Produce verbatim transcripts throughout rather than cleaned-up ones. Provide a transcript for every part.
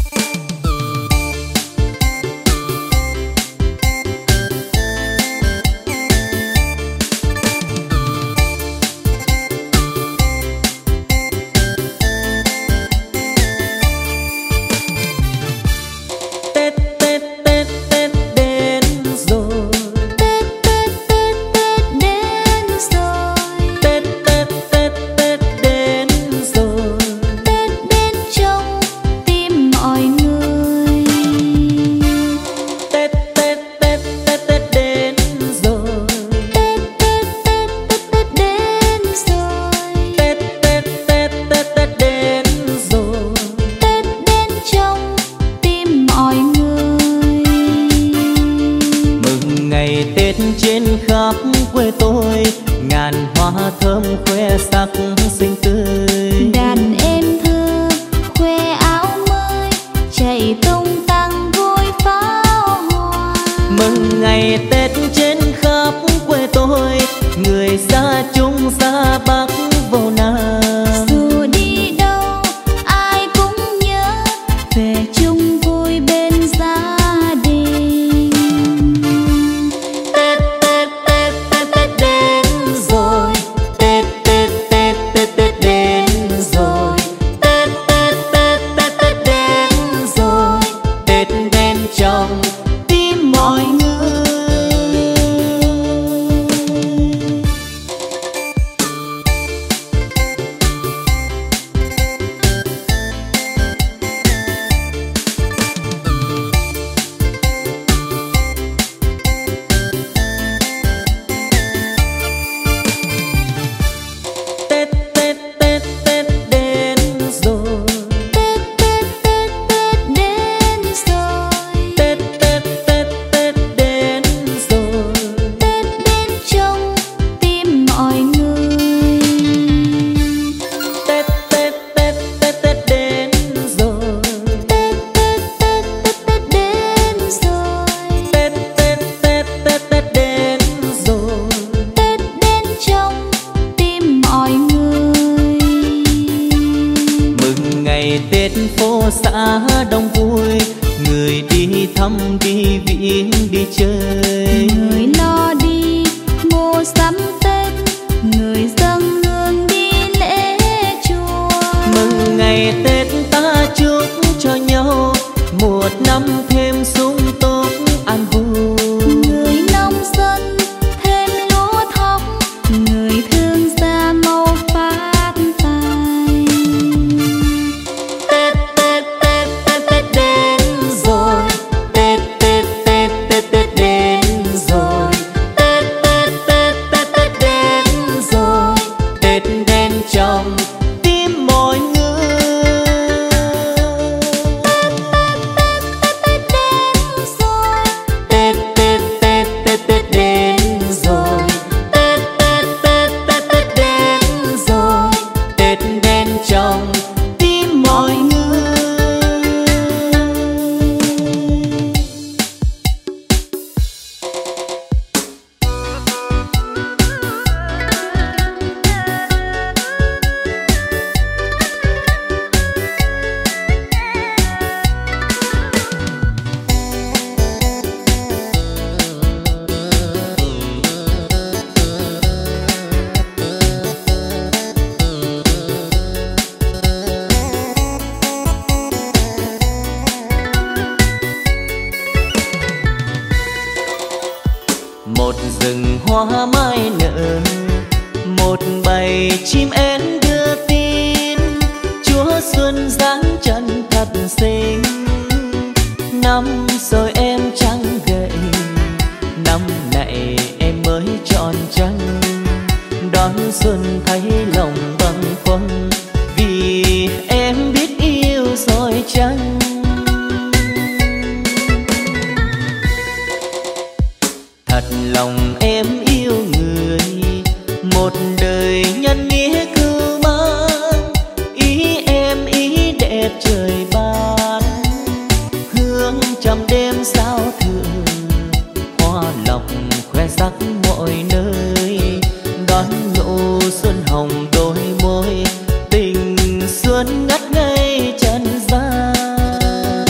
xuân ngất ngây trần gian.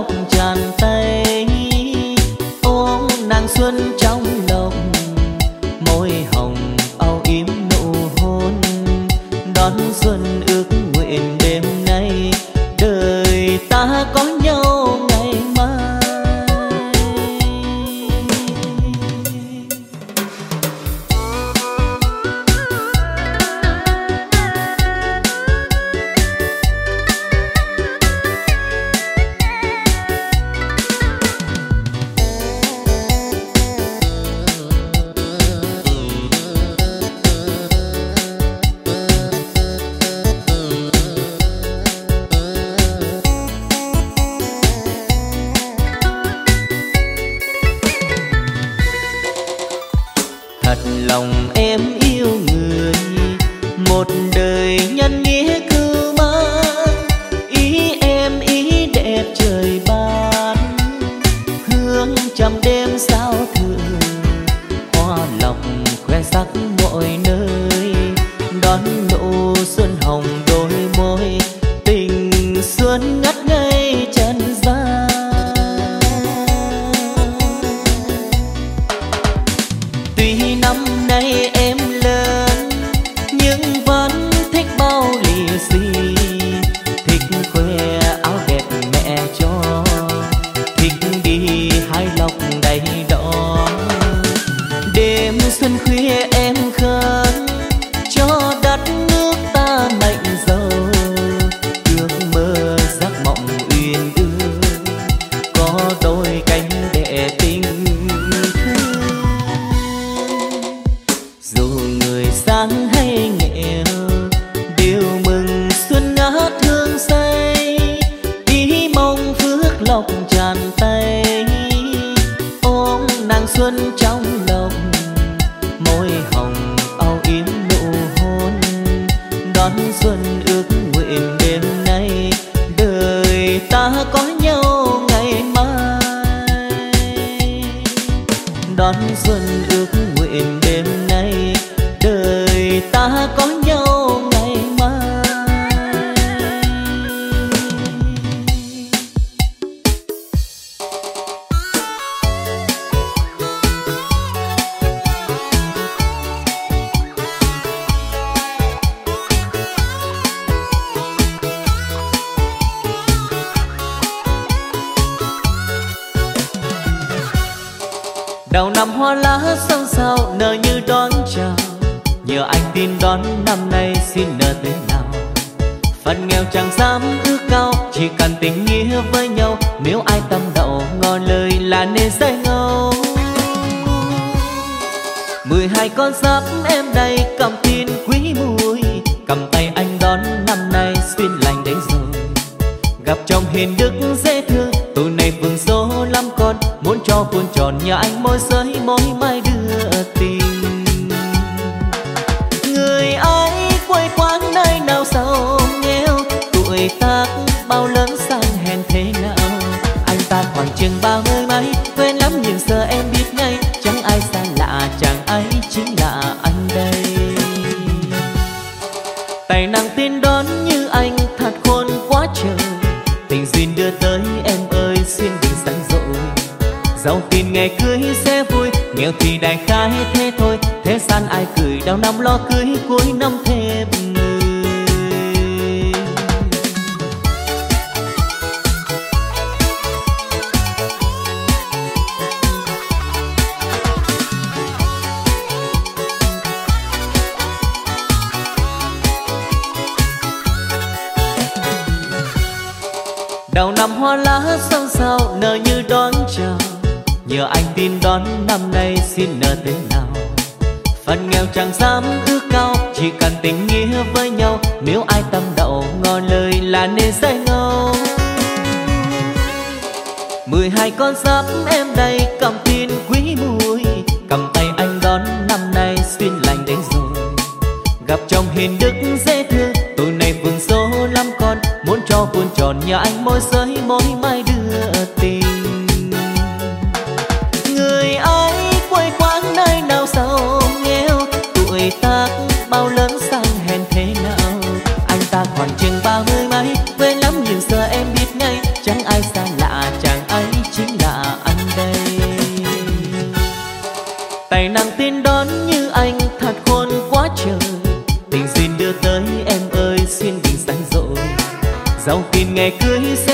lộc tràn tay, ôm nàng xuân trong lòng, môi hồng âu yếm nụ hôn, đón xuân ước nguyện đêm nay, đời ta có nhau ngày mai. Lòng em yêu người, một đời nhân nghĩa cưu mang, ý em ý đẹp trời ban, hương trăm đêm sao thường, hoa lộc khoe sắc mọi nơi, đón nụ xuân hồng đôi môi, tình xuân ngất ngây trần gian. Tuy năm nay em lớn nhưng vẫn thích bao lì xì, thích khoe áo đẹp mẹ cho, thích đi hái lộc đầy đỏ. Đêm xuân khuya em khấn cho đất nước ta mạnh giàu, ước mơ giấc mộng uyên ương có đôi cánh để tình thương. Dù người sáng hay nghèo đều mừng xuân ngát hương say, ý mong phước lộc tràn tay, ôm nàng xuân trong lòng, môi hồng âu yếm nụ hôn, đón xuân ước nguyện đêm nay, đời ta có nhau ngày mai. Đón xuân ước nguyện đêm nay, đời ta có nhau ngày mai. Đầu năm hoa lá xôn xao nở như đón chào, nhờ anh tin đón năm nay xin nở thế nào. Phận nghèo chẳng dám ước cao, chỉ cần tình nghĩa với nhau, nếu ai tâm đậu ngỏ lời là nên say ngâu. Mười hai con giáp em đây cầm tin quý mùi, cầm tay anh đón năm nay xuyên lành đấy rồi. Gặp chồng hiền đức dễ thương, tuổi này vương số lắm con, muốn cho cuốn tròn nhà anh môi giới mối mai đưa tình. Người ấy quê quán nơi nào giàu nghèo, tuổi tác bao lớn sang hèn thế nào. Anh ta khoảng chừng ba mươi mấy, quen lắm nhưng giờ em biết ngay, chẳng ai xa lạ, chàng ấy chính là anh đây. Tài năng tin đón như anh thật khôn quá trời, tình duyên đưa tới em ơi xin đừng sẵn dội. Giàu tiền ngày cưới sẽ vui, nghèo thì đành khai thế thôi, thế gian ai cười đầu năm lo cưới cuối năm thêm người. Đầu năm hoa lá xôn xao nở như đón chào, nhờ anh tin đón năm nay xin nở thế nào. Phận nghèo chẳng dám ước cao, chỉ cần tình nghĩa với nhau, nếu ai tâm đậu ngỏ lời là nên say ngâu. Mười hai con giáp em đây cầm tin quý mùi, cầm tay anh đón năm nay xuyên lành đấy rồi. Gặp chồng hiền đức dễ thương, tuổi này vương số lắm con, muốn cho cuốn tròn nhà anh môi giới mối mai đưa tình. Người ấy quê quán nơi nào giàu nghèo, tuổi tác bao lớn sang hèn thế nào. Anh ta khoảng chừng ba mươi mấy, quên lắm nhưng giờ em biết ngay, chẳng ai xa lạ,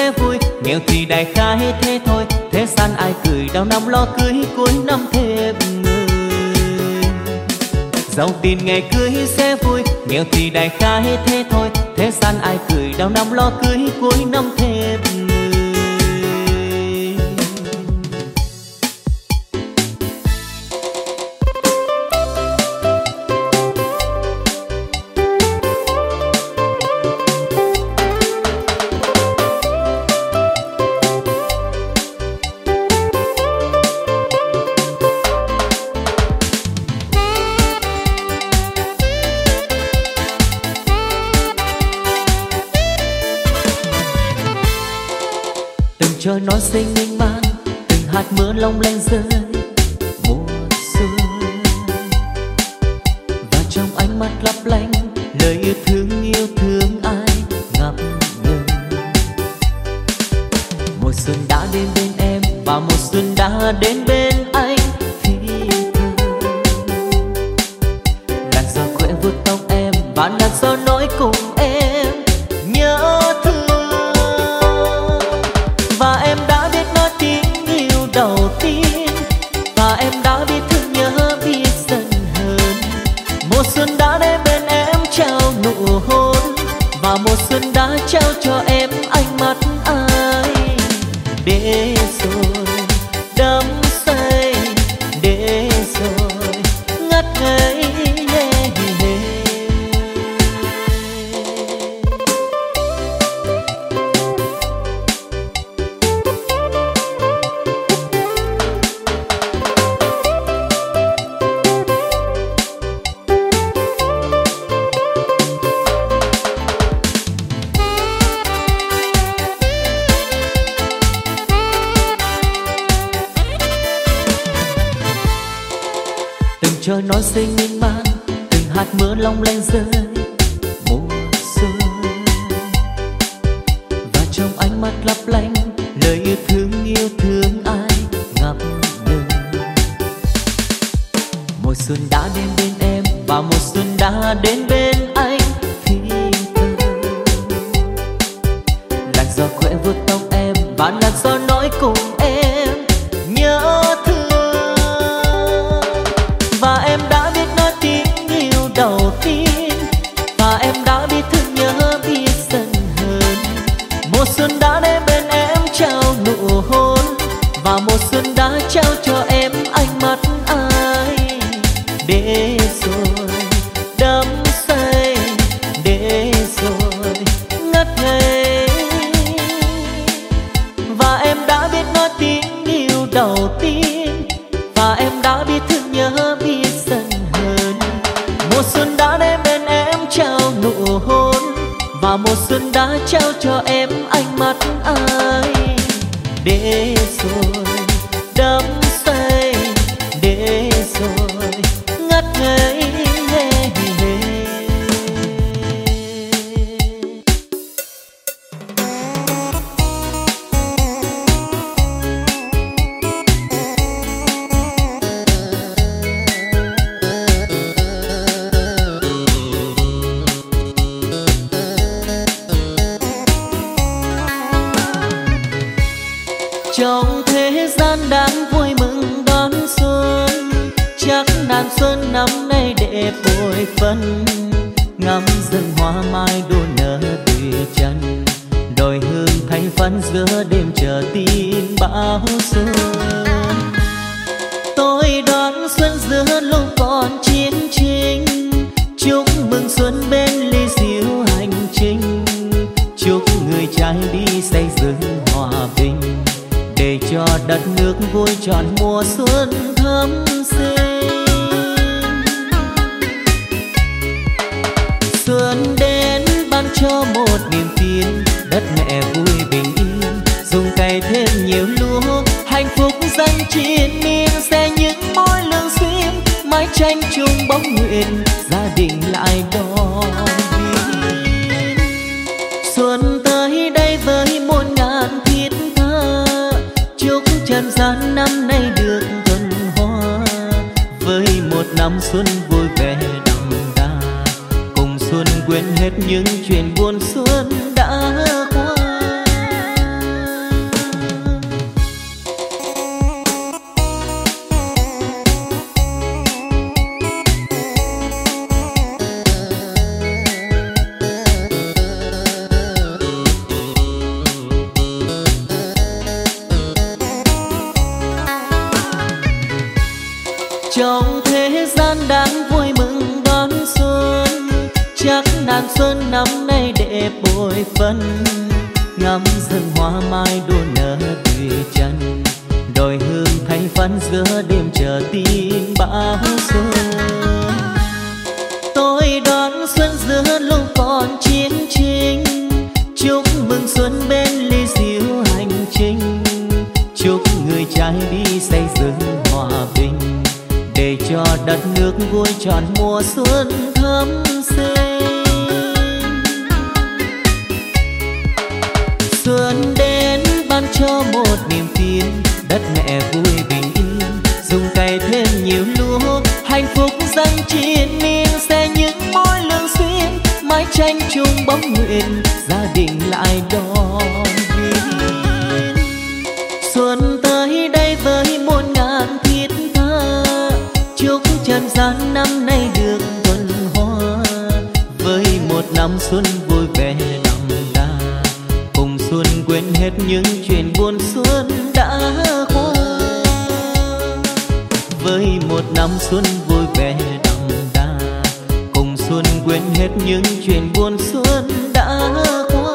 sẽ vui, nghèo thì đại khái thế thôi. Thế gian ai cười đầu năm lo cưới, cuối năm thêm người. Giàu tiền ngày cưới sẽ vui, nghèo thì đại khái thế thôi. Thế gian ai cười đầu năm lo cưới, cuối năm thêm người. Trời non xinh mênh mang, từng hạt mưa long lanh rơi mùa xuân. Và trong ánh mắt lấp lánh, lời yêu thương yêu thương ai ngập ngừng. Mùa xuân đã đến bên em, và mùa xuân đã đến bên anh thì thầm. Làn gió khẽ vuốt tóc em, và làn gió nói cùng em nhớ thương. Và em đã biết nói tiếng yêu đầu tiên, và em đã biết thương nhớ biết dần hơn. Mùa xuân đã đến bên em trao nụ hôn, và mùa xuân đã trao cho em ánh mắt ai. Để rồi đắm say, để rồi ngất ngây. Trời non xinh mênh mang, từng hạt mưa long lanh rơi mùa xuân. Và trong ánh mắt lấp lánh, lời yêu thương yêu thương ai ngập ngừng. Mùa xuân đã đến bên em, và mùa xuân đã đến bên anh thì thầm. Làn gió khẽ vuốt tóc em, và làn gió nói cùng em nhớ thương. Và em đã biết nói tiếng yêu đầu tiên, và em đã biết thương nhớ biết dần hơn. Mùa xuân đã đến bên em trao nụ hôn, và mùa xuân đã trao cho em ánh mắt ai. Để rồi đắm say, để rồi ngất ngây. Và em đã biết nói tiếng yêu đầu tiên, và em đã biết thương nhớ biết dần hơn. Mùa xuân đã đến bên em trao nụ hôn, và mùa xuân đã trao cho em ánh mắt ai. Để rồi đắm say, để rồi ngất ngây. Trong thế gian đang vui mừng đón xuân, chắc đàn xuân năm nay đẹp bội phân. Ngắm rừng hoa mai đua nở tùy chân, đồi hương thanh phấn giữa đêm chờ tin bão xuân. Tôi đón xuân giữa lúc còn chiến tranh, chúc mừng xuân bên ly rượu hành trình. Chúc người trai đi xây dựng hòa bình, để cho đất nước vui trọn mùa xuân thắm sinh. Xuân đến ban cho một niềm tin, đất mẹ vui bình yên, dùng cày thêm nhiều lúa. Hạnh phúc dâng triền miên, sẽ những mối lương duyên, mái tranh chung bóng nguyện, gia đình lại đón viên. Xuân tới đây với muôn ngàn thiết tha, chúc trần gian năm nay được thuần hoa. Với một năm xuân vui vẻ đậm đà, cùng xuân quên hết những chuyện buồn xuân đã qua. tàn xuân năm nay đẹp bội phân, ngắm rừng hoa mai đua nở tùy chân, đồi hương thanh phấn giữa đêm chờ tin bão xuân. Tôi đón xuân giữa lúc còn chiến tranh, chúc mừng xuân bên ly rượu hành trình, chúc người trai đi xây dựng hòa bình, để cho đất nước vui tròn mùa xuân thắm sinh. Xuân đến ban cho một niềm tin, đất mẹ vui bình yên, dùng cày thêm nhiều lúa, hạnh phúc dâng triền miên, sẽ những mối lương duyên, mái tranh chung bóng nguyện, gia đình lại đón viên. Xuân tới đây với muôn ngàn thiết tha, chúc trần gian năm nay được thuần hoa, với một năm xuân vui vẻ đậm đà, cùng xuân quên hết những chuyện buồn xuân đã qua. Với một năm xuân vui vẻ đậm đà, cùng xuân quên hết những chuyện buồn xuân đã qua.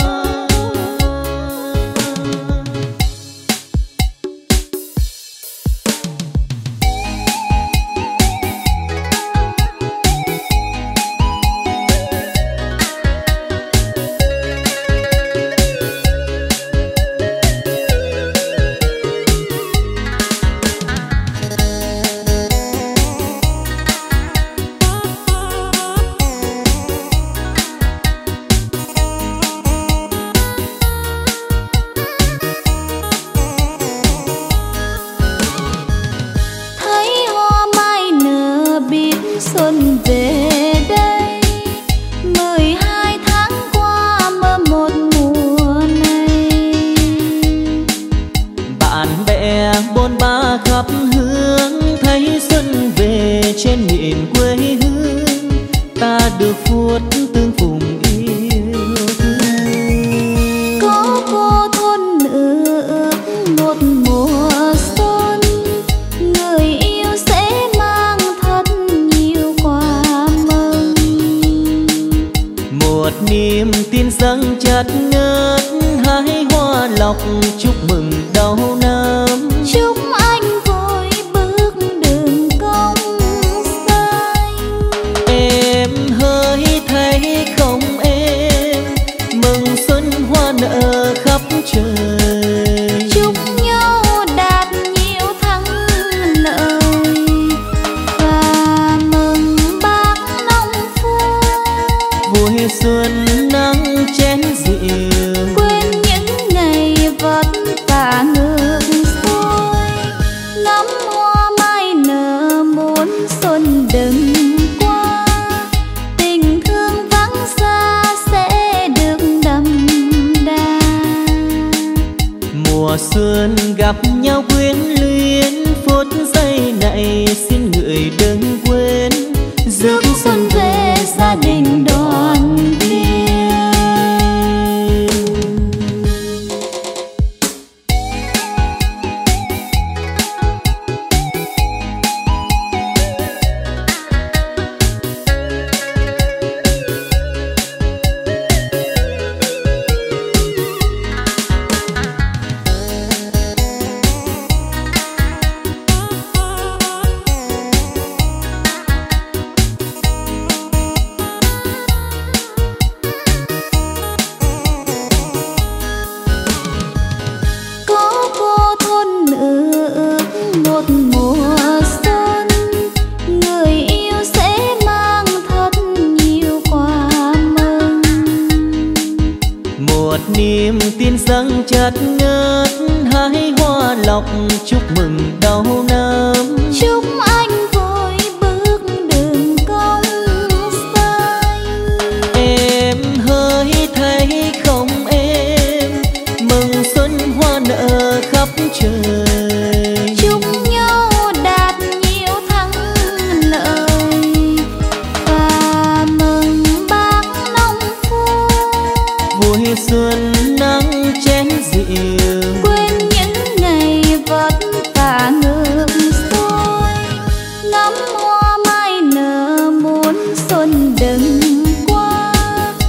xuân đừng qua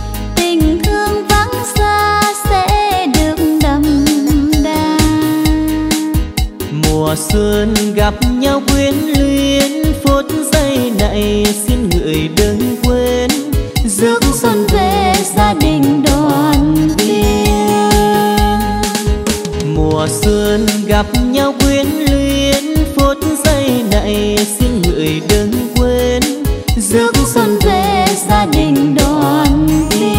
xuân gặp nhau quyến luyến, phút giây này xin người đừng quên, rước xuân về gia đình đoàn viên. Mùa xuân gặp nhau quyến luyến, phút giây này xin người đừng quên, rước xuân về gia đình đoàn viên.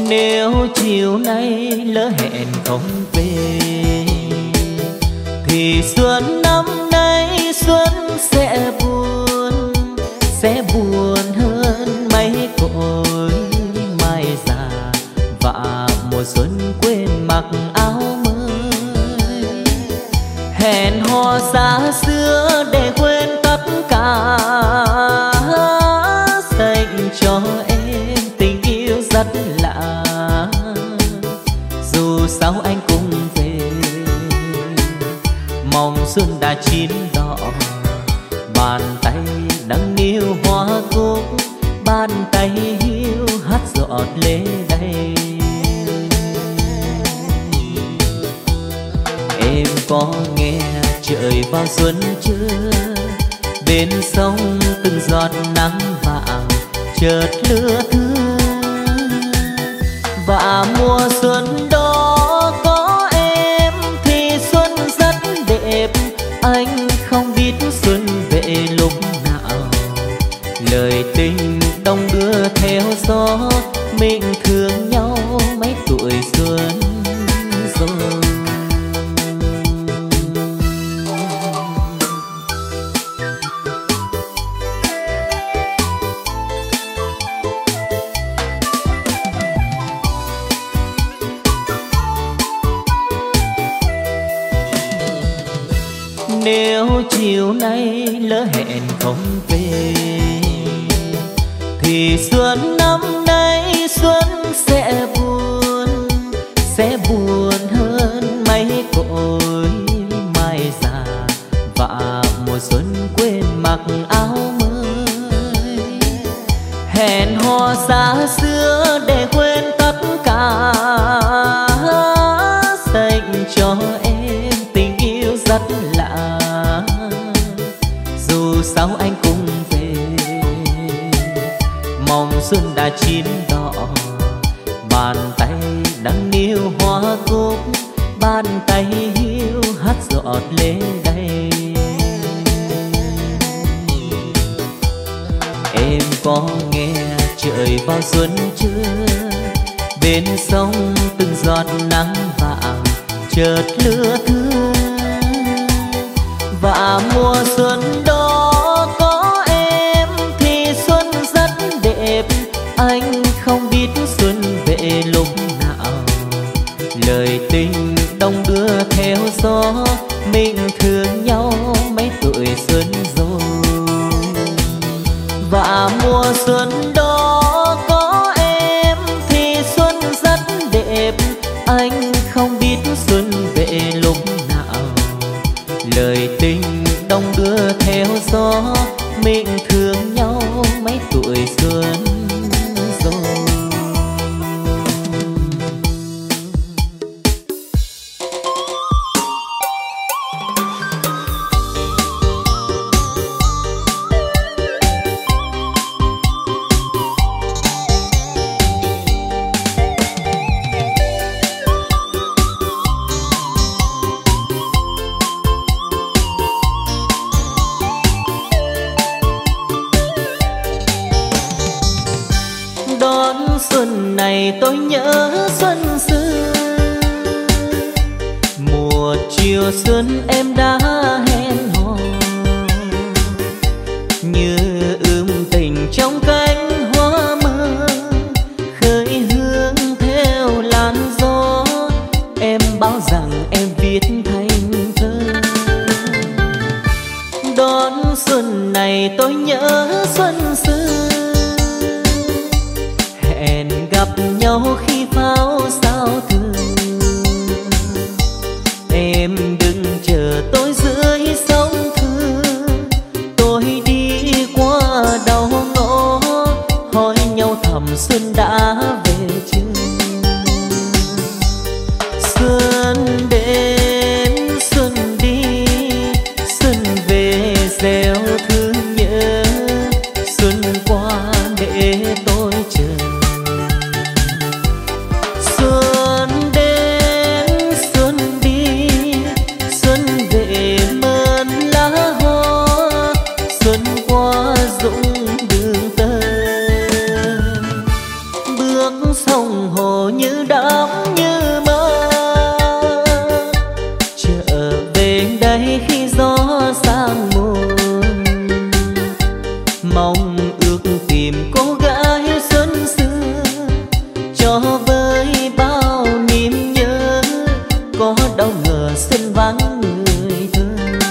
Nếu chiều nay lỡ hẹn không về thì xuân năm nay xuân sẽ buồn, sẽ buồn hơn mấy cội mai già và mùa xuân quên mặc áo mới. Hẹn hò xa xưa để quên tất cả, dành cho em tình yêu rất lạ. Dù sao anh cũng về, mong xuân đã chín đỏ, bàn tay đang níu hoa cúc, bàn tay hiu hát giọt lệ đầy. Em có nghe trời vào xuân chưa? Bên sông từng giọt nắng vàng chợt lưa thưa, và mùa xuân đó có em thì xuân rất đẹp. Anh không biết xuân về lúc nào, lời tình đông đưa theo gió, mình thương nhau mấy tuổi xuân rồi. Nếu chiều nay lỡ hẹn không về thì xuân năm nay xuân sẽ buồn, sẽ buồn hơn mấy cội mai già và mùa xuân quên mặc áo mới. Hẹn hò xa xưa để quên tất cả, dành cho em tình yêu rất lạ. Dù sao anh cũng về, mong xuân đã chín đỏ, bàn tay đang níu hoa cúc, bàn tay hiu hát giọt lệ đầy. Em có nghe trời vào xuân chưa? Bên sông từng giọt nắng vàng chợt lưa thưa, và mùa xuân đó có em thì xuân rất đẹp. Anh không biết xuân về lúc nào, lời tình đông đưa theo gió, mình thương nhau mấy tuổi xuân rồi. Và mùa xuân đó có em thì xuân rất đẹp. Anh không biết xuân về lúc nào, lời tình đông đưa theo gió, mình thương nhau mấy tuổi xuân rồi. Xuân này tôi nhớ xuân xưa, mùa chiều xuân em đã hẹn hò, như ươm tình trong cánh hoa mơ, khơi hương theo làn gió. Em bảo rằng em viết thành thơ. Đón xuân này tôi nhớ xuân xưa, hẹn gặp nhau khi pháo sao thường. Em đừng chờ tôi dưới sông Thương, tôi đi qua đầu ngõ, hỏi nhau thầm xuân đã về chưa. Xuân đến xuân đi, xuân về gieo thương nhớ, xuân qua để tôi chờ. mong ước tìm cô gái xuân xưa, cho với bao niềm nhớ, có đâu ngờ xin vắng người thương.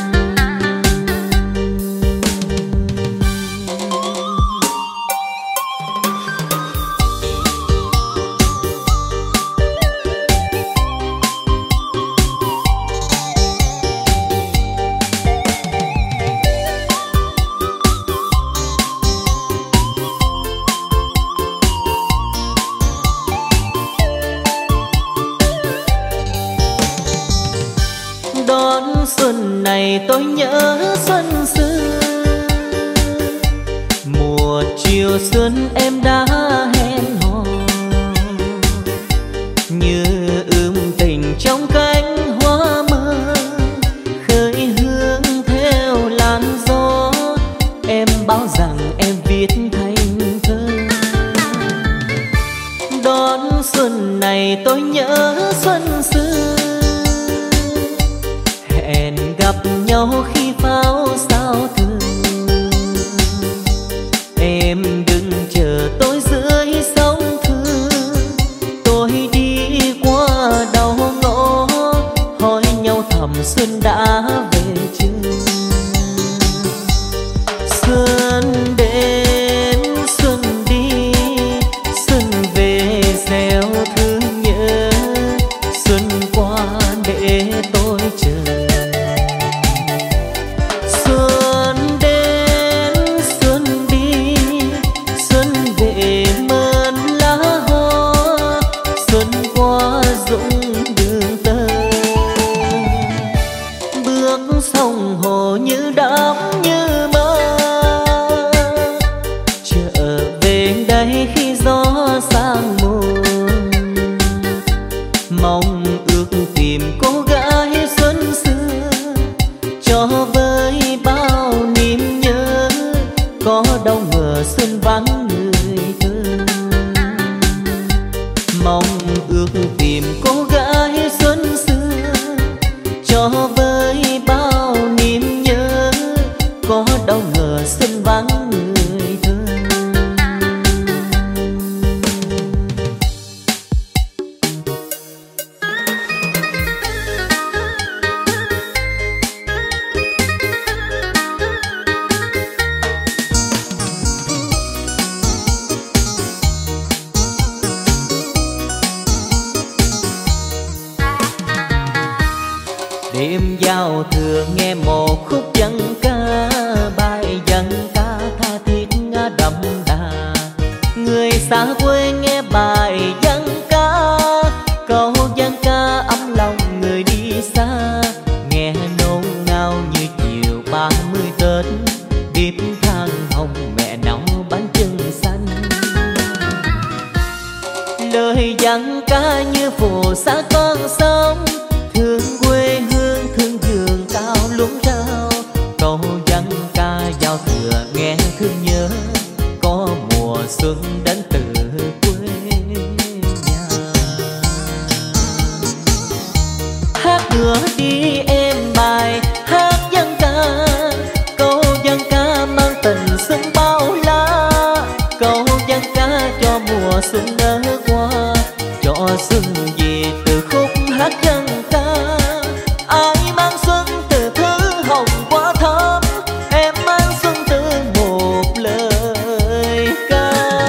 Đón xuân này tôi nhớ xuân xưa, mùa chiều xuân em đã hẹn hò, như ươm tình trong cánh hoa mơ, khơi hương theo làn gió. Em bảo rằng em viết thành thơ. Đón xuân này tôi nhớ xuân xưa, hẹn gặp nhau khi pháo sao thường. Em đừng chờ tôi dưới sông Thương, tôi đi qua đầu ngõ, hỏi nhau thầm xuân đã về chưa. Xuân đến xuân đi, xuân về gieo thương nhớ, xuân qua để tôi chờ. Xuân đến xuân đi, xuân về mơn lá hoa, xuân qua rụng đường tơ. Bước sông hồ như đắm như mơ, trở về đây khi gió sang mùa, mong ước tìm cô gái xuân xưa, cho với bao niềm nhớ, có đâu ngờ xuân vắng người thương. Mong ước tìm cô gái xuân xưa, cho với bao niềm nhớ, có đâu ngờ xuân vắng người thương. Đêm giao thừa nghe một khúc dân ca, bài dân ca tha thiết đậm đà. Người xa quê nghe bài dân ca, câu dân ca ấm lòng người đi xa. Nghe nôn nao như chiều ba mươi Tết, điệp than hồng mẹ nấu bánh chưng xanh. Lời dân ca như phù sa con sông, thương quê hương thương vườn cao lúng rau. Câu dân ca giao thừa nghe thương nhớ, có mùa xuân đến từ quê nhà. Hát nữa đi em bài hát dân ca, câu dân ca mang tình xuân bao la. Câu dân ca cho mùa xuân nở qua, cho xuân về từ khúc hát dân ca. Ai mang xuân từ thứ hồng quá thơm, em mang xuân từ một lời ca.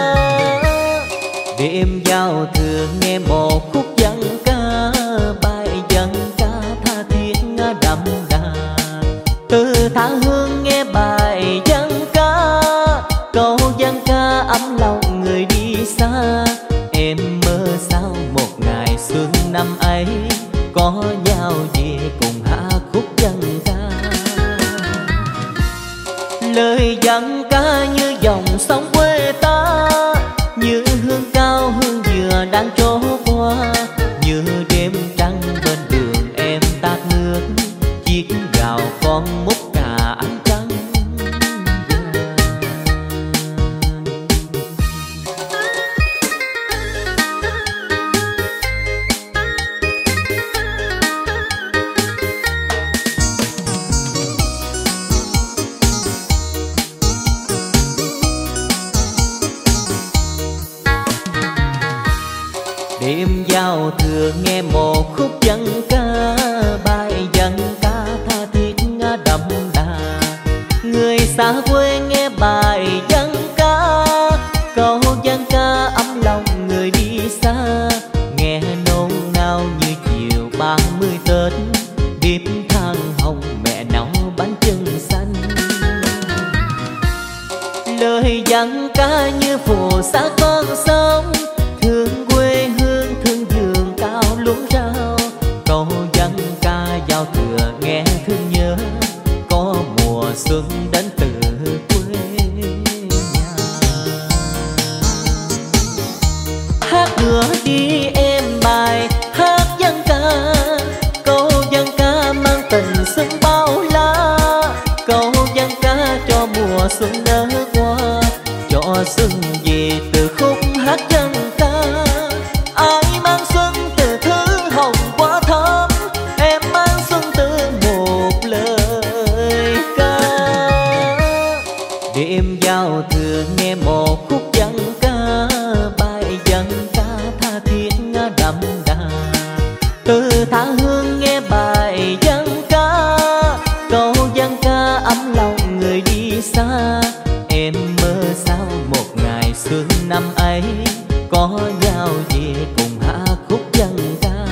Đêm giao thừa nghe một khúc dân ca, bài dân ca tha thiết đậm đà. Từ tha hương nghe bài dân ca, câu dân ca ấm lòng người đi xa. Em mơ sao một ngày xuân năm ấy, có nhau về cùng hát khúc dân ca. Lời dân ca như dòng sông quê ta, như hương cao hương dừa đang trổ qua. Như đêm trăng bên đường em tát nước, chiếc gạo con múc cà ánh trắng. Đêm giao thừa nghe một khúc dân ca, bài dân ca tha thiết đậm đà. Người xa quê nghe bài dân ca, câu dân ca ấm lòng người đi xa. Nghe nôn nao như chiều ba mươi Tết, bếp than hồng mẹ nấu bánh chưng xanh. Lời dân ca như phù sa con sông, thương quê hương thương vườn cao luống rau. Câu dân ca giao thừa nghe thương nhớ, có mùa xuân đến từ quê nhà. Hát nữa đi em bài hát dân ca, câu dân ca mang tình xuân bao la. Câu dân ca cho mùa xuân nở qua, cho xuân về từ khúc hát dân ca. Ai mang xuân từ thứ hồng qua thắm, em mang xuân từ một lời ca. Đêm giao thừa nghe một khúc dân ca, bài dân ca tha thiết đậm đà. Từ tha hương nghe bài dân ca, câu dân ca ấm lòng người đi xa. Em mơ sao một ngày xuân năm ấy, có nhau về cùng hát khúc dân ca.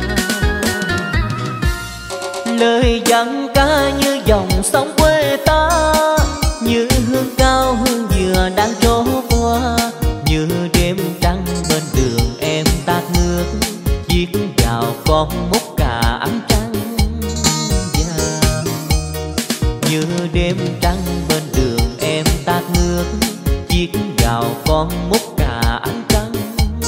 Lời dân ca như dòng sông quê ta, như hương cao hương dừa đang trổ qua. Như đêm trăng bên đường em tát nước, viết vào con mút cà ánh trăng vàng. Như đêm trăng bên đường em tát nước, viết vào con mút cà ánh trăng vàng.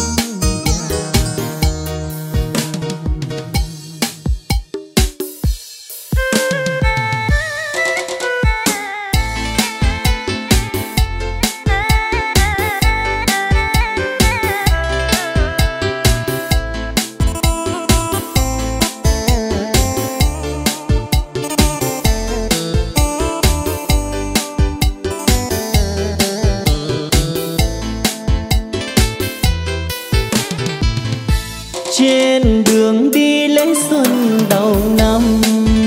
Trên đường đi lễ xuân đầu năm,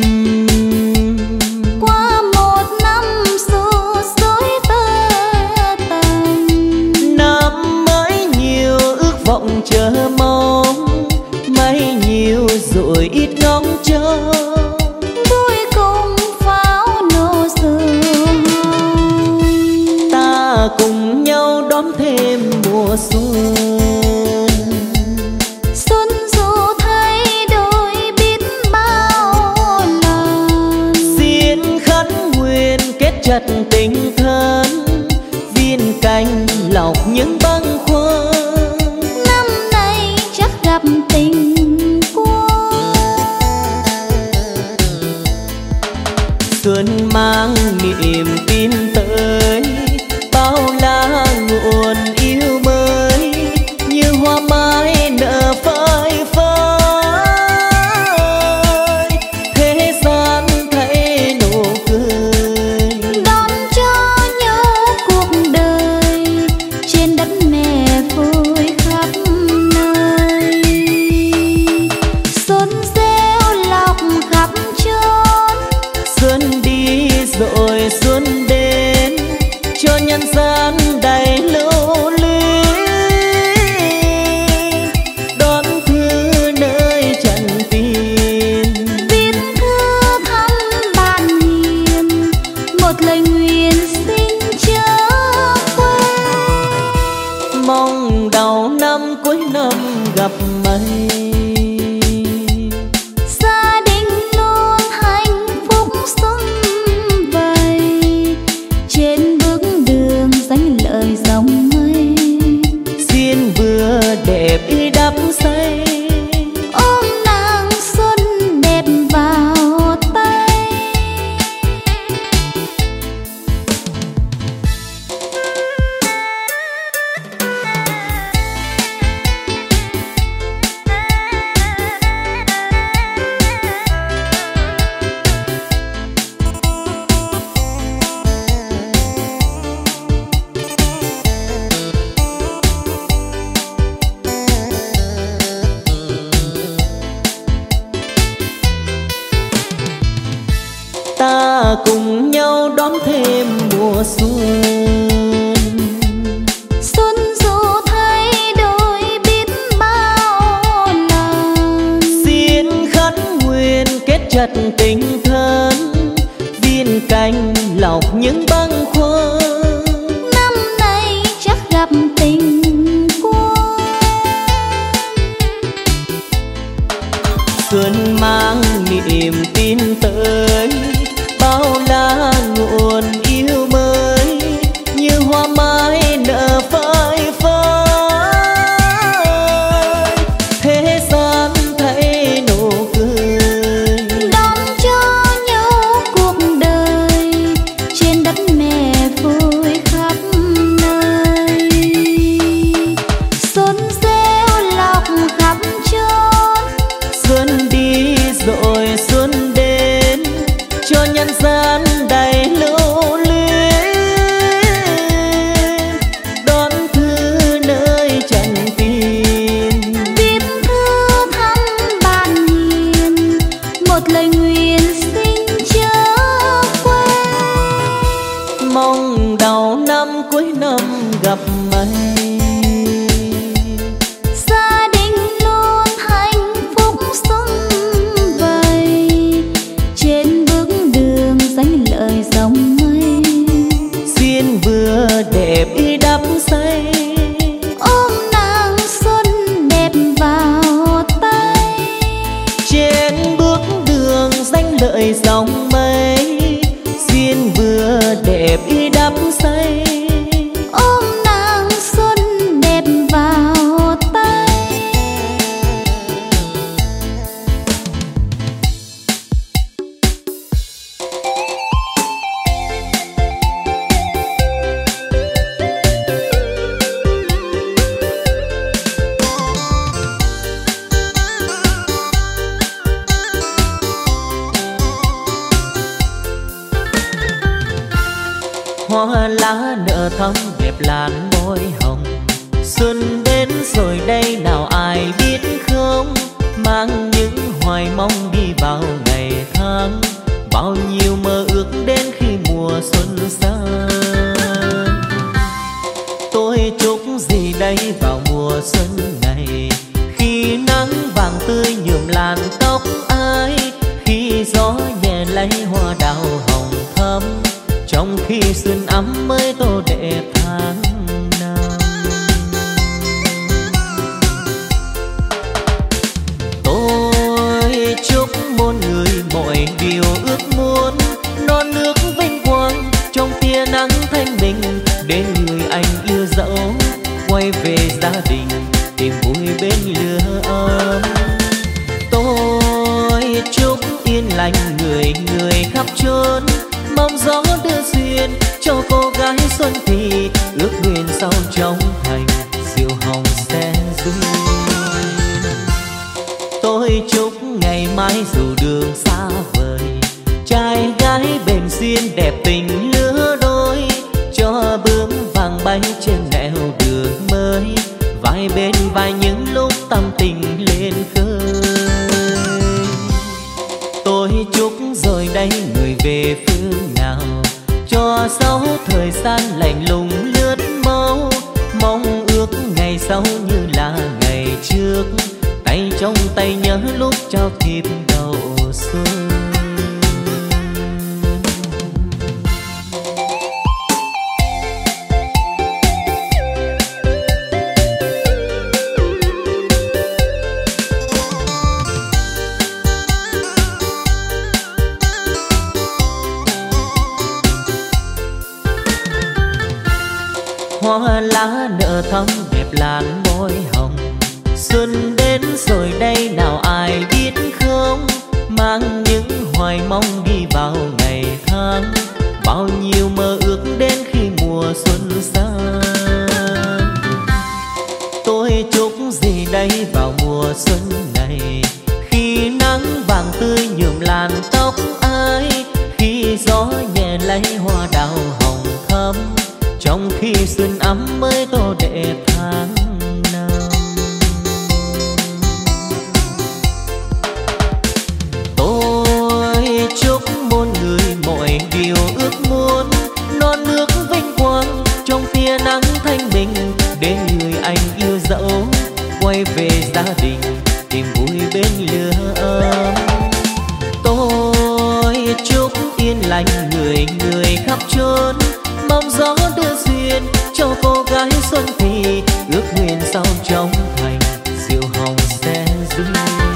qua một năm xưa dối tơ tàn. năm mới nhiều ước vọng chờ mong, may nhiều rồi ít ngóng trông. Vui cùng pháo nổ sương, Ta cùng nhau đón thêm mùa xuân. Chặt tình thân viên canh lọc những băn khoăn. Năm nay chắc gặp tình quân, xuân mang niềm tin tới, bao la nguồn yêu mới. Như hoa mai nở phai phai, thế gian thấy nụ cười. Rồi xuân đến cho nhân gian đầy lưu ly, đón thư nơi trần tiền. viết thư thăm bạn hiền, một lời nguyện xin chớ quên. Mong đầu năm cuối năm gặp mây, dòng mây xin vừa đẹp y đắp say. Ôm nàng xuân đẹp vào tay, mùa xuân. Xuân dù thay đổi biết bao lần, xin khấn nguyện kết chặt tình thân, viên cành lọc những bâng khuâng. năm nay chắc gặp tình quân. Xuân mang niềm tin tới, bao la nguồn yêu mới, như hoa mai nở phai phai. Thế gian thấy nụ cười, Đón cho nhau cuộc đời, trên đất mẹ vui khắp nơi. Xuân reo lọc khắp chốn, xuân đi rồi xuân đến, cho nhân gian đầy lưu luyến. Đón thư nơi trần tìm, viết thư thăm bạn hiền, một lời nguyện xin chớ quên. mong đầu năm cuối năm gặp mày. Gia đình luôn hạnh phúc sum vầy, trên bước đường danh lợi dòng mây. Duyên vừa đẹp y đắp say, Ôm nàng xuân đẹp vào tay. trên bước đường danh lợi dòng mây. Duyên vừa đẹp y đắp say, Ôm nàng xuân đẹp vào tay. hoa lá nở thắm đẹp làn môi hồng. Xuân đến rồi đây nào ai biết không, mang những hoài mong đi vào ngày tháng. Bao nhiêu mơ ước đến khi mùa xuân sang. Tôi chúc gì đây vào mùa xuân này, khi nắng vàng tươi nhuộm làn tóc ai, khi gió nhẹ lấy hoa đào hồng thắm, trong khi xuân ấm mới tô đẹp tháng năm. Tôi chúc muôn người mọi điều ước muốn, non nước vinh quang trong tia nắng thanh bình, để người anh yêu dấu quay về gia đình tìm vui bên lửa ấm. Tôi chúc yên lành người người khắp chốn, mong gió đưa duyên cho cô gái xuân thì ước nguyện sau trong thành diệu hồng sẽ duyên. Tôi chúc ngày mai dù đường xa vời, trai gái bền duyên đẹp tình lứa đôi, cho bướm vàng bay trên nẻo đường mới, vai bên vai những lúc tâm tình lên khơi. Tôi chúc rồi đây người về phương nào, cho dấu thời gian lạnh lùng lướt mau, mong ước ngày sau như là ngày trước, tay trong tay nhớ lúc trao kịp đầu xuân. Hoa lá nở thắm đẹp làn môi hồng. Xuân đến rồi đây nào ai biết không, mang những hoài mong đi vào ngày tháng. Bao nhiêu mơ ước đến khi mùa xuân sang. Tôi chúc gì đây vào mùa xuân này, khi nắng vàng tươi nhuộm làn tóc ai, khi gió nhẹ lấy hoa đào hồng thắm, trong khi xuân ấm mới tô đẹp tháng năm. Tôi chúc muôn người mọi điều ước muốn, non nước nắng thanh bình để người anh yêu dẫu quay về gia đình tìm vui bên lửa ấm. Tôi chúc yên lành người người khắp chốn, mong gió đưa duyên cho cô gái xuân thì ước nguyện sau trong thành diệu hồng sẽ duyên.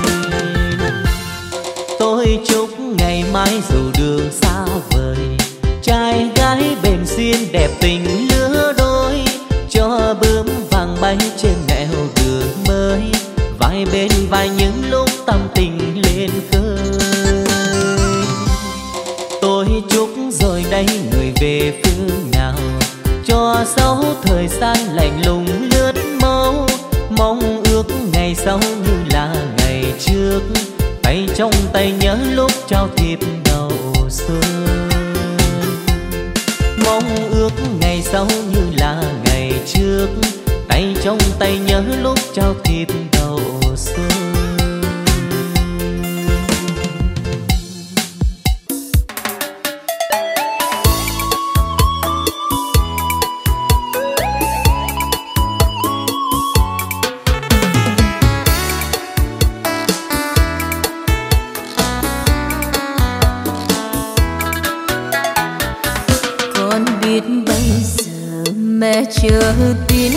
Tôi chúc ngày mai dù đường xa vời, trai gái bền duyên đẹp tình lứa đôi, cho bướm vàng bay trên nẻo đường mới, vai bên vai những lúc tâm tình lên khơi. Tôi chúc rồi đây người về phương nào, cho dấu thời gian lạnh lùng lướt mau, mong ước ngày sau như là ngày trước, tay trong tay nhớ lúc trao thiệp đầu xuân. Mong ước ngày sau như là ngày trước, tay trong tay nhớ lúc trao thiệp đầu xuân. Mẹ chờ tin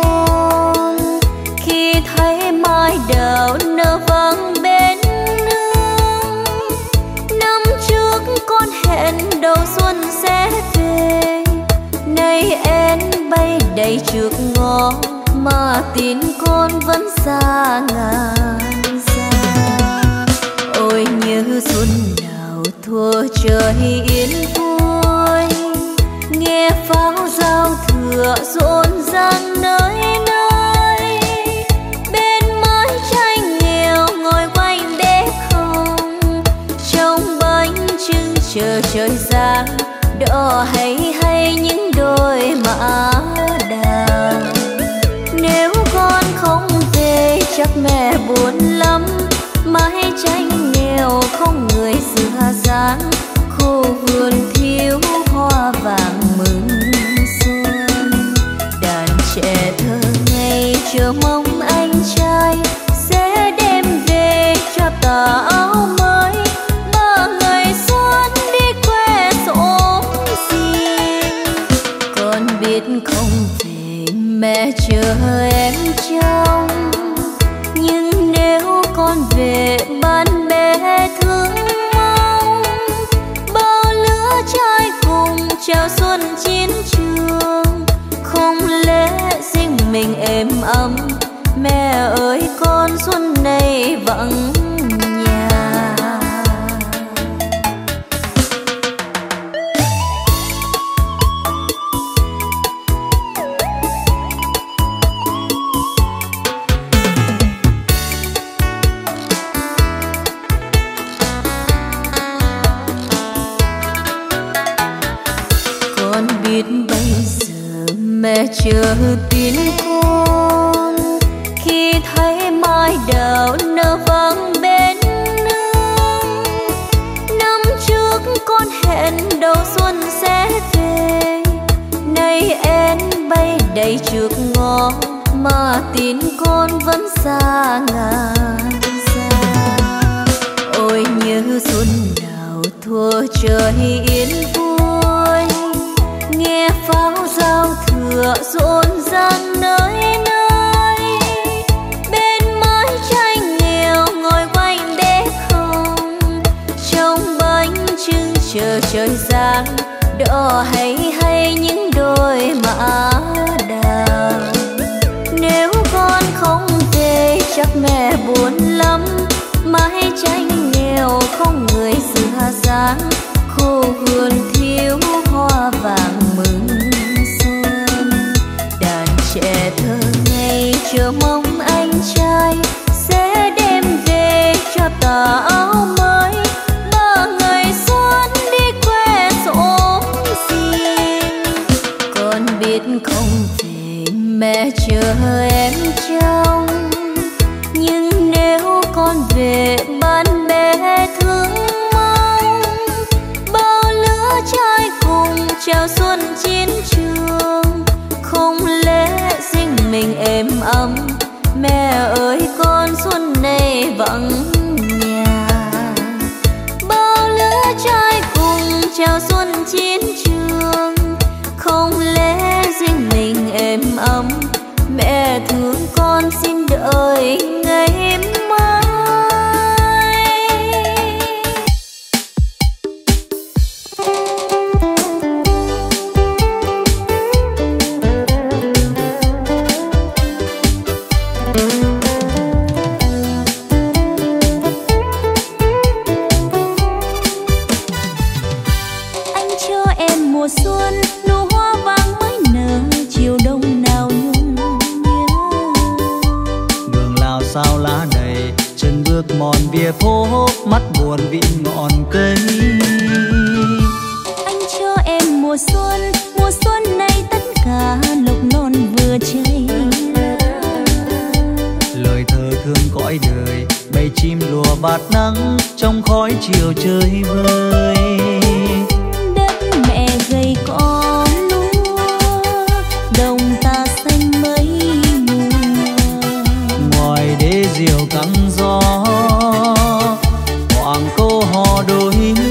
con khi thấy mai đào nở vang bên nương. Năm trước con hẹn đầu xuân sẽ về, nay én bay đầy trước ngõ mà tin con vẫn xa ngàn xa. Ôi như xuân nào thuở trời yên vui, nghe pháo giao thừa rộn ràng nơi nơi. Bên mái tranh nghèo ngồi quanh bếp không, trông bánh trưng chờ trời giáng, đỏ hay hay những đôi mã đào. Nếu con không về chắc mẹ buồn lắm, mái tranh nghèo không người sửa dáng, khô vườn thiếu hoa vàng mừng xuân. Đàn trẻ thơ ngây chờ mong anh trai sẽ đem về cho tà áo mới, ba ngày xuân đi khoe xóm riêng. Con biết không về mẹ chờ em trong, nhưng nếu con về bạn bè thương mong, bao lứa trai cùng chào xuân chiến trường. Không lẽ riêng mình êm ấm, mẹ ơi con xuân này vắng nhà. Con biết bây giờ mẹ chờ tin con khi thấy mai đào nở vang bên nương. Năm trước con hẹn đầu xuân sẽ về, nay én bay đầy trước ngõ mà tin con vẫn xa ngàn xa. Ôi như xuân nào thuở trời yên vui, nghe pháo giao thừa rộn ràng nơi nơi. Bên mái tranh nghèo ngồi quanh bếp không, trông bánh trưng chờ trời giáng, đỏ hay hay những đôi mã đào. Nếu con không về chắc mẹ buồn lắm, mái tranh nghèo không người sửa dáng, khô vườn thiếu hoa vàng mừng xuân. Đàn trẻ thơ ngây chờ mong anh trai sẽ đem về cho tà áo mới, ba ngày xuân đi khoe xóm riêng. Con biết không về mẹ chờ em trong, nhưng nếu con về bạn bè thương mong, bao lứa trai cùng chào xuân chiến trường. Không êm ấm. Mẹ thương con xin đợi ngày mai. Anh cho em mùa xuân nụ hoa vàng mới nở, chiều đông nào nhung nhớ. Đường lao sao lá đầy, chân bước mòn bìa phố, mắt buồn vị ngọn cây. Anh cho em mùa xuân, mùa xuân này tất cả lộc non vừa cháy. Lời thơ thương cõi đời, bầy chim lùa bạt nắng trong khói chiều chơi vơi. Đất mẹ gầy có lúa, đồng ta xanh mấy mùa. Ngoài đê diều căng gió, hoàng câu hò đôi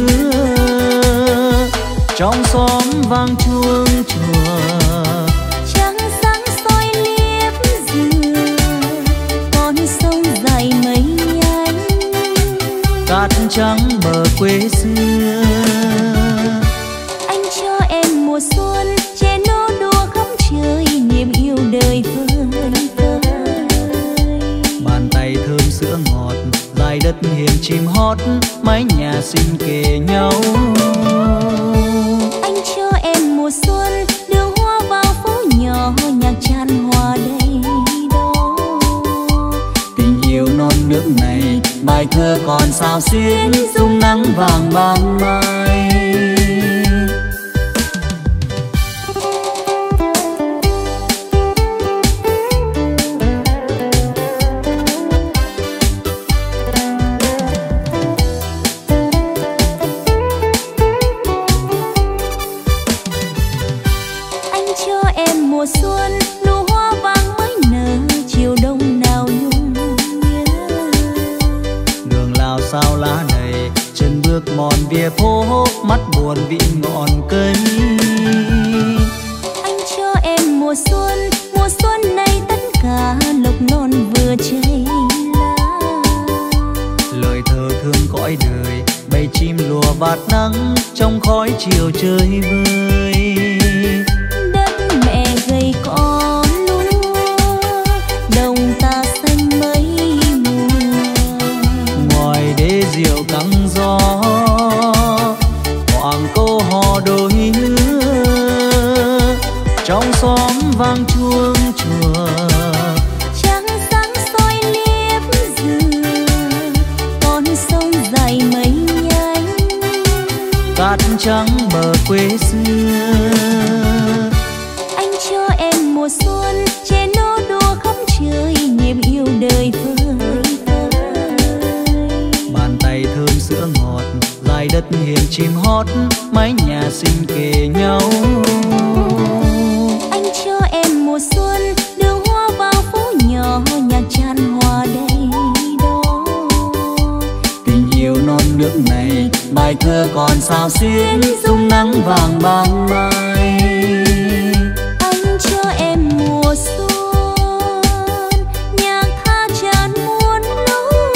lứa. Trong xóm vang chuông chùa, Trăng sáng soi liếp dừa, con sông dài mấy nhánh. cát trắng bờ quê xưa. Anh cho em mùa xuân, che nô đùa khắp trời, niềm yêu đời vơi vơi. Bàn tay thơm sữa ngọt, dài đất hiền chim hót, mái nhà xinh kề nhau. Anh cho em mùa xuân, đường hoa vào phố nhỏ, nhạc tràn hòa đây đó. Tình yêu non nước này, bài thơ còn sao xuyến, dung nắng vàng ban mai. Anh cho em mùa xuân, nụ hoa vàng mới nở, chiều đông nào nhung nhớ. Đường lao sao lá đầy, chân bước mòn bìa phố, mắt buồn vị ngọn cây. Anh cho em mùa xuân, mùa xuân này tất cả lộc non vừa cháy lá. Lời thơ thương cõi đời, bầy chim lùa bạt nắng trong khói chiều chơi vơi. Đất mẹ gầy có lúa, đồng ta xanh mấy mùa. Ngoài đê diều căng gió, hoàng câu hò đôi lứa. Trong xóm vang chuông chùa, Trăng sáng soi liếp dừa, con sông dài mấy nhánh. cát trắng bờ quê xưa. Anh cho em mùa xuân, che nô đùa khắp trời, niềm yêu đời vơi vơi. Bàn tay thơm sữa ngọt, dài đất hiền chim hót, mái nhà xinh kề nhau. Anh cho em mùa xuân, đường hoa vào phố nhỏ, nhạc tràn hòa đây đó. Tình yêu non nước này, bài thơ còn sao xuyến, dung nắng vàng ban mai. Anh cho em mùa xuân, nhạc tha tràn muôn lối.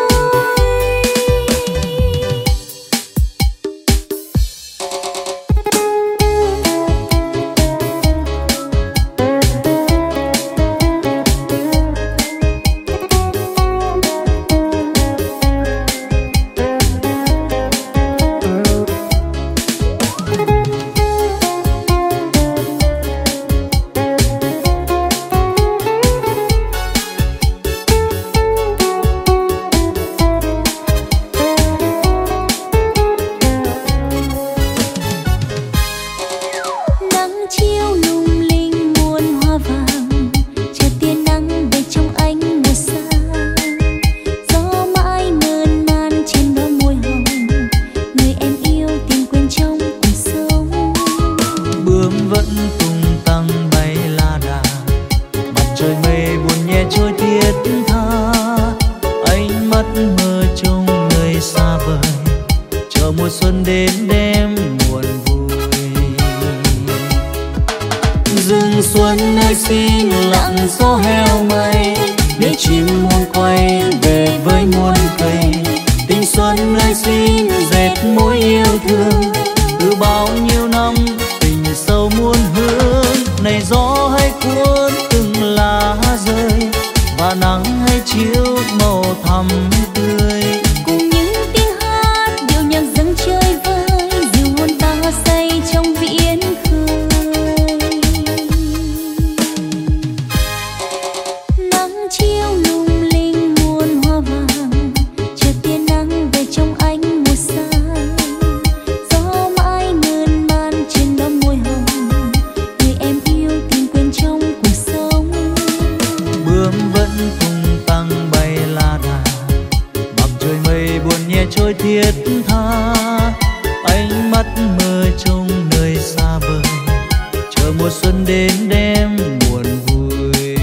Nắng chiều lung linh muôn hoa vàng, chờ tia nắng về trong ánh mùa sang. Gió mãi mơn man trên đôi môi hồng, người em yêu tìm quên trong cuộc sống. Bướm vẫn tung tăng bay la đà, mặt trời mây buồn nhẹ trôi thiết tha. Ánh mắt mơ trông người xa vời, chờ mùa xuân đến đêm buồn vui. Rừng xuân nơi xin lặng gió heo mây, để chim muôn quay về với muôn cây. Tình xuân nơi xin dệt mối yêu thương, từ bao nhiêu năm tình sâu muôn hương. Này gió hay cuốn từng lá rơi, và nắng hay chiếu màu thắm tươi. Cùng những tiếng hát điệu nhạc dâng chơi vơi, dìu hồn ta say trong viễn khơi. Nắng chiếu lung linh muôn hoa vàng, chờ tia nắng về trong ánh mùa sang. Gió mãi mơn man trên đó môi hồng, người em yêu tìm quên trong cuộc sống. Bướm vẫn tung tăng bay la đà, mặc trời mây buồn nhẹ trôi thiết tha. Ánh mắt mơ trông nơi xa vời, chờ mùa xuân đến đem buồn vui.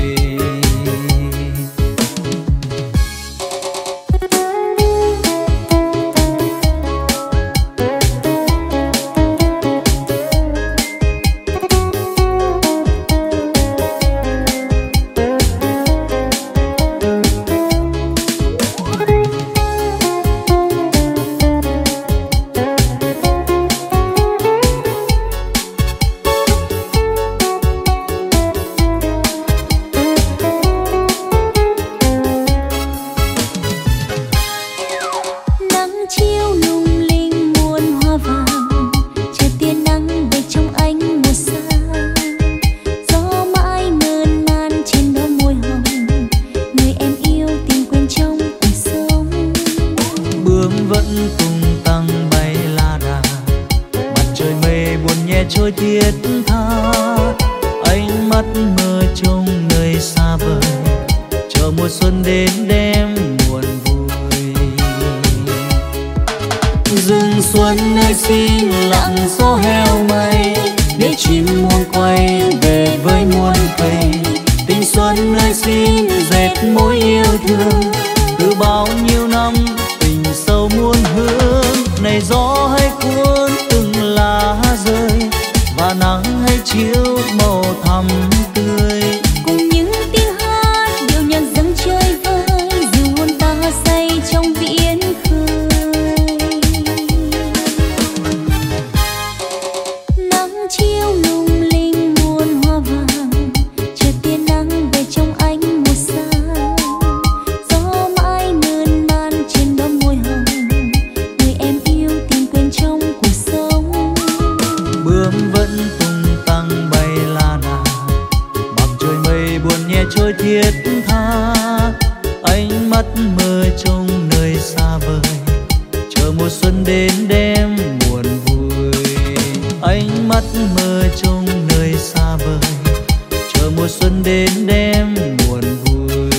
Nắng chiếu lung linh muôn hoa vàng, chờ tia nắng về trong ánh mùa sang. Gió mãi mơn man trên đó môi hồng, người em yêu tìm quên trong cuộc sống. Bướm vẫn tung tăng bay la đà, mặt trời mây buồn nhẹ trôi thiết tha. Ánh mắt mơ trông nơi xa vời, chờ mùa xuân đến đem buồn vui. Rừng xuân nơi xin lặng gió heo mây, để chim muôn quay về với muôn cây. Tình xuân nơi xin dệt mối yêu thương, từ bao nhiêu năm tình sâu muôn hương. Này gió hay cuốn từng lá rơi, và nắng hay chiếu màu thắm tươi. Cùng những tiếng hát điệu nhạc dâng chơi vơi, dìu hồn ta say trong viễn khơi. Nắng chiếu lung linh muôn hoa vàng, chờ tia nắng về trong ánh mùa sang. Gió mãi mơn man trên đó môi hồng, người em yêu tìm quên trong cuộc sống. Bướm vẫn tung tăng bay la đà, mặc trời mây buồn nhẹ trôi thiết tha. Ánh mắt mơ trông nơi xa vời, chờ mùa xuân đến đem buồn vui. Ánh mắt mơ trông nơi xa vời, chờ mùa xuân đến đem buồn vui.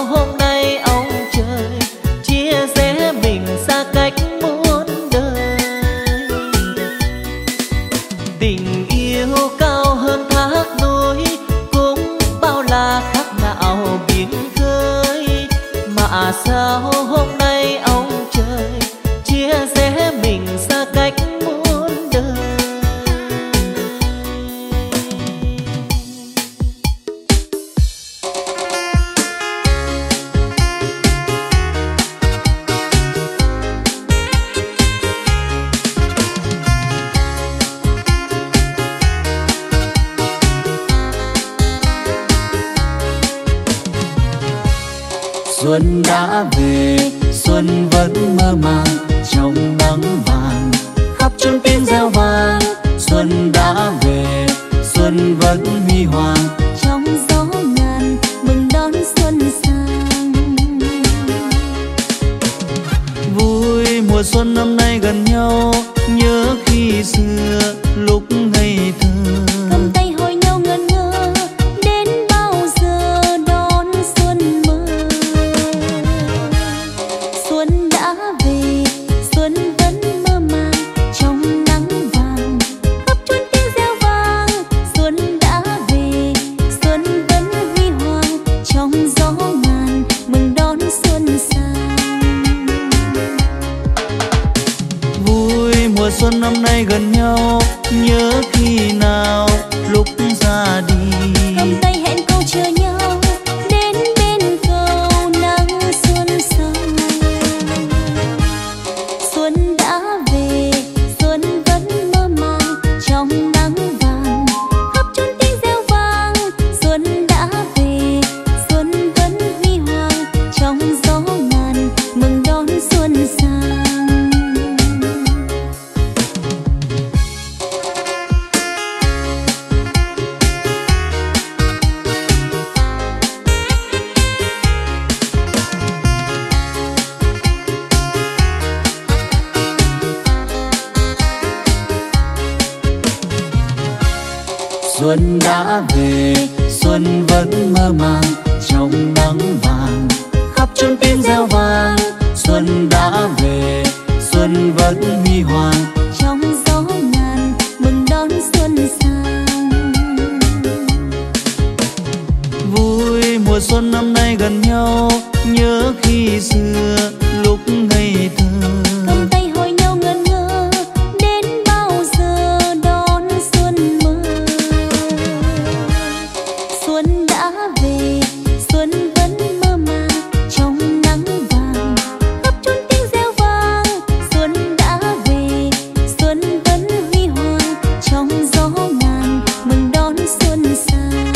hôm nay ông trời chia rẽ mình xa cách muôn đời. Tình yêu cao hơn thác núi, cũng bao la khác nào biển khơi. Mà sao hôm nay ông trời chia rẽ mình xa cách muôn đời. Xuân đã về, xuân vẫn mơ màng trong nắng vàng, khắp chốn tiếng reo vang. Xuân đã về, xuân vẫn huy hoàng trong gió ngàn mừng đón xuân sang. Vui mùa xuân năm nay gần nhau, nhớ khi xưa lúc ngây thơ. Cầm tay hỏi nhau ngẩn ngơ, đến bao giờ đón xuân mơ. Xuân đã về, xuân vẫn mơ màng trong nắng vàng, khắp chốn tiếng reo vang. Xuân đã về, xuân vẫn huy hoàng trong gió ngàn mừng đón xuân sang. Vui mùa xuân năm nay gần nhau, nhớ khi nào lúc ra đi. Cầm tay hẹn câu chờ nhau, đến bên cầu nắng xuân sang. Xuân đã về, xuân vẫn mơ màng trong nắng vàng, khắp chốn tiếng reo vang. Xuân đã về, xuân vẫn huy hoàng trong gió ngàn mừng đón xuân sang. Xuân đã về, xuân vẫn mơ màng trong nắng vàng, khắp chốn tiếng reo vang. Xuân đã về, xuân vẫn huy hoàng Trong gió ngàn mừng đón xuân sang. Vui mùa xuân năm nay gần nhau, nhớ khi xưa lúc ngây thơ. Cầm tay hỏi nhau ngẩn ngơ, đến bao giờ đón xuân mơ. Xuân đã về, xuân vẫn mơ màng trong nắng vàng, khắp chốn tiếng reo vang. Xuân đã về, xuân vẫn huy hoàng trong gió ngàn mừng đón xuân sang.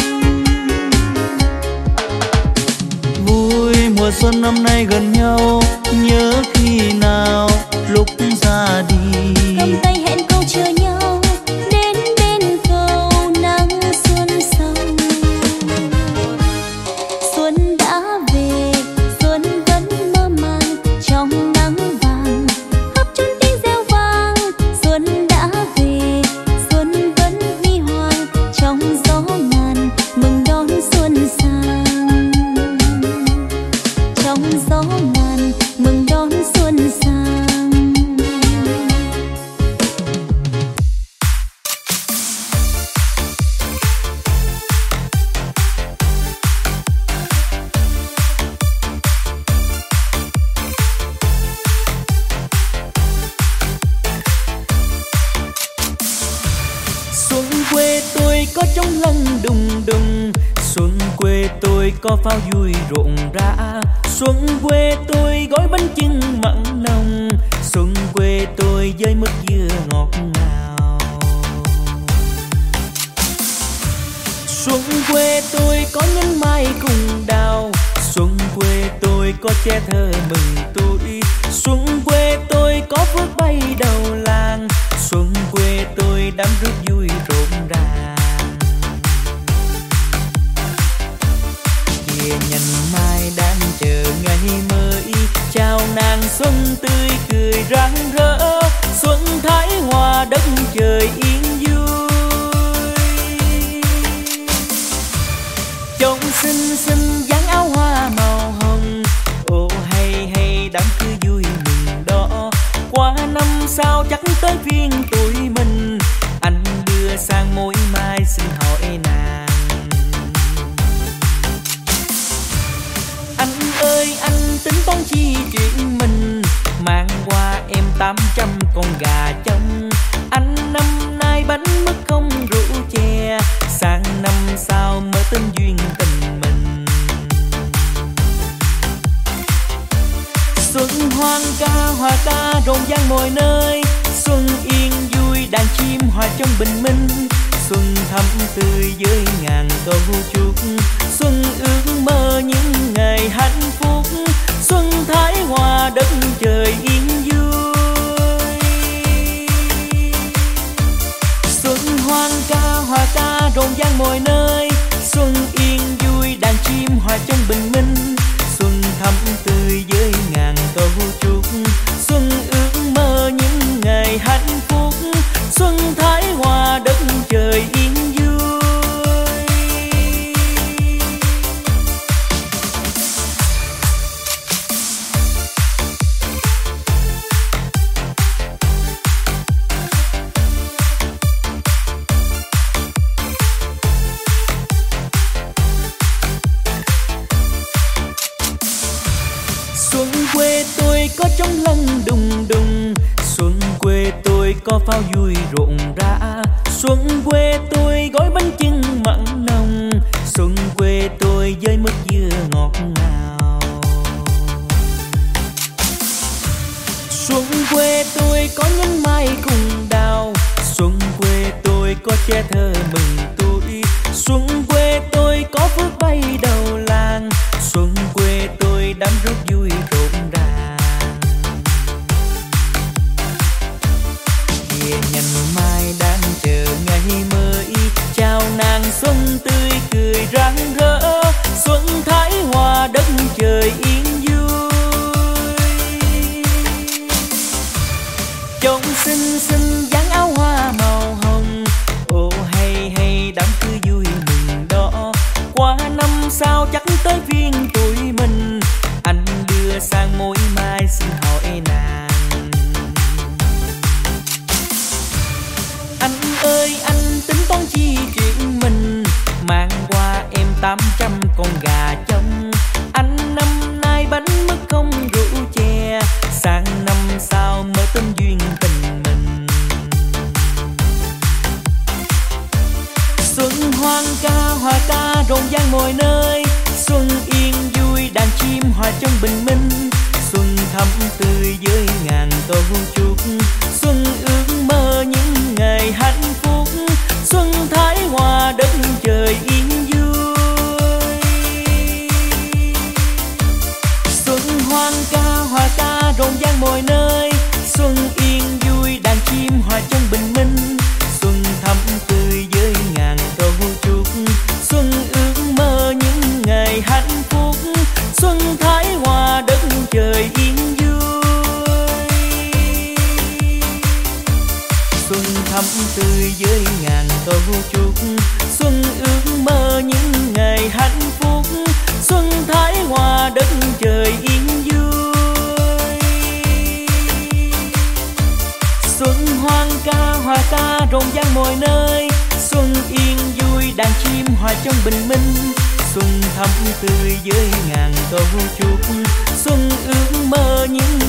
Vui mùa xuân năm nay gần nhau, nhớ khi nào lúc ra đi. Cầm tay hẹn câu chờ nhau, đến bên cầu nắng xuân sang. Xuân đã về, xuân vẫn mơ màng trong nắng vàng, khắp chốn tiếng reo vang. Xuân đã về, xuân vẫn huy hoàng trong gió ngàn mừng đón xuân sang. Trong gió ngàn mừng đón xuân sang. Xuân quê tôi có trống lân đùng đùng, xuân quê tôi có pháo vui rộn rã. Xuân quê tôi gói bánh chưng mặn nồng, xuân quê tôi với mứt dừa ngọt ngào. Xuân quê tôi có nhánh mai cùng đào, xuân quê tôi có che thơ mừng tôi. Xuân quê tôi có phước bay đầu làng, xuân quê tôi đám rước vui rộn ràng. Kìa nhành mai đang chờ ngày mới, chào nàng xuân tươi cười rạng rỡ. Xuân thái hòa đất trời yên vui, chồng xinh xinh dáng áo hoa màu hồng. trăm con gà trống. Anh năm nay bánh mứt không rượu chè, sang năm sau mới tin duyên tình mình. Xuân hoang ca hòa ca rộn ràng mọi nơi, xuân yên vui đàn chim hòa trong bình minh. Xuân thắm tươi với ngàn câu chúc, xuân ước mơ những ngày hạnh phúc. Xuân thái hòa đất trời yên vui. Xuân hoang ca hòa ca rộn ràng mọi nơi, xuân yên vui đàn chim hòa trong bình minh. Xuân thắm tươi với ngàn câu chúc, xuân ước mơ những ngày hạnh phúc. Xuân thái hòa đất trời yên vui. Xuân quê tôi có trống lân đùng đùng, xuân quê tôi có pháo vui rộn rã. Xuân quê tôi gói bánh chưng mặn nồng, xuân quê tôi với mứt dưa ngọt ngào. Xuân quê tôi có nhánh mai cùng đào, xuân quê tôi có che thơ mừng tuổi. Xuân quê tôi có phước bay đầu làng, xuân quê tôi đám rước vui rộn ràng. Kìa nhành mai đang chờ ngày mới, chào nàng xuân tươi cười rạng rỡ. Xuân thái hòa đất trời yên vui. Chồng xinh xinh dáng áo hoa màu hồng, ô hay hay đám cưới vui mừng đó. Qua năm sau chắc tới viên tuổi mình, anh đưa sang mối mai xin hỏi nàng. Anh ơi anh tính toán chi chuyện mình, mang qua em tám trăm con gà trống. Anh năm nay bánh mứt không rượu chè, sang năm sau mới tin duyên tình mình. Xuân hoang ca hòa ca rộn ràng mọi nơi, xuân yên vui đàn chim hòa trong bình minh. Xuân thắm tươi với ngàn câu chúc, xuân ước mơ những ngày hạnh phúc. Xuân thái hòa đất trời yên vui. Xuân hoang ca hòa ca rộn ràng mọi nơi, xuân yên vui đàn chim hòa trong bình minh. Xuân thắm tươi với ngàn câu chúc, xuân ước mơ những ngày hạnh phúc. Xuân thái hòa đất trời yên vui. Xuân thắm tươi với ngàn câu chúc, xuân ước mơ những ngày hạnh phúc. Xuân thái hòa đất trời yên vui. Xuân hoang ca hòa ca rộn ràng mọi nơi, xuân yên vui đàn chim hòa trong bình minh. Xuân thắm tươi với ngàn câu chúc, xuân ước mơ những